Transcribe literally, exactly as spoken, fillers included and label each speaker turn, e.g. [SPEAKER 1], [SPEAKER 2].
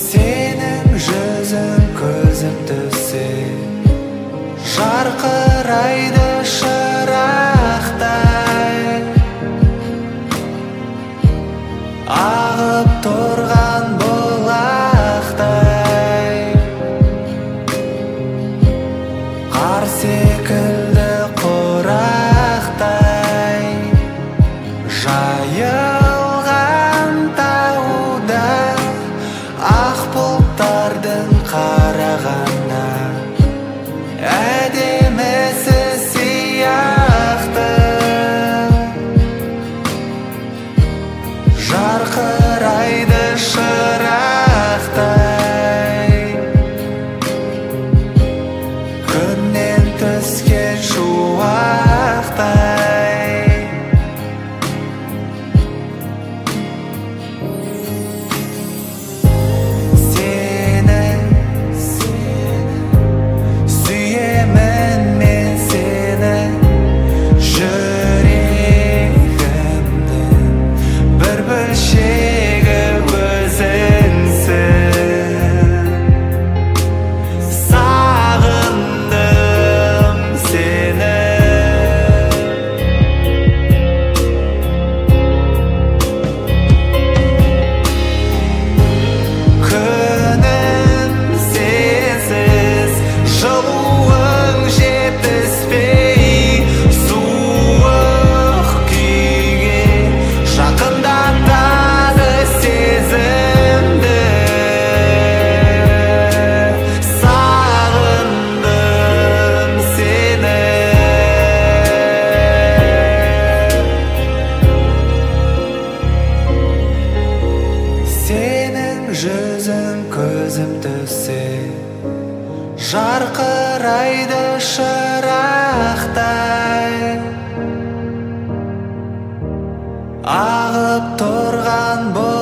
[SPEAKER 1] Сенің жүзің көзім түссе, жарқырайды шырақтай, ағып тұрған бұлақтай, қар секілді құрақтай, жайылған тауда ақ бұлттардың қарағанда әдемісі сияқты жарқырайды шырақтай, күннен түскен шуақтай. Сені сүйемін мен, сені жүрегімнің бір бөлшегі өзіңсің. Сағындым сені, күнім сенсіз жылуың жетіспей, суық күйге жақындатады сезімді. Сағындым сені, сенің жүзің көзім түссе, жарқырайды шырақтай, ағып тұрған бұл